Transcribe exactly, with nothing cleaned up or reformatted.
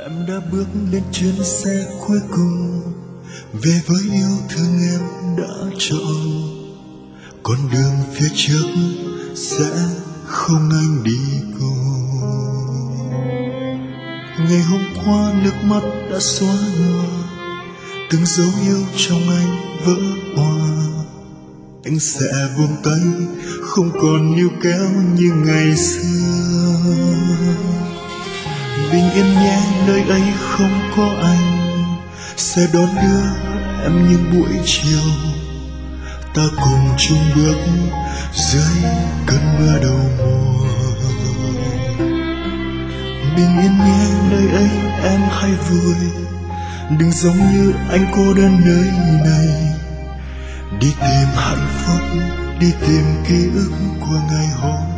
Em đã bước lên chuyến xe cuối cùng, về với yêu thương em đã chọn. Con đường phía trước sẽ không anh đi cùng. Ngày hôm qua nước mắt đã xóa nhòa, từng dấu yêu trong anh vỡ òa. Anh sẽ buông tay, không còn níu kéo như ngày xưa. Bình yên nhé, nơi ấy không có anh, sẽ đón đưa em những buổi chiều. Ta cùng chung bước dưới cơn mưa đầu mùa. Bình yên nhé, nơi ấy em hãy vui, đừng giống như anh cô đơn nơi này. Đi tìm hạnh phúc, đi tìm ký ức của ngày hôm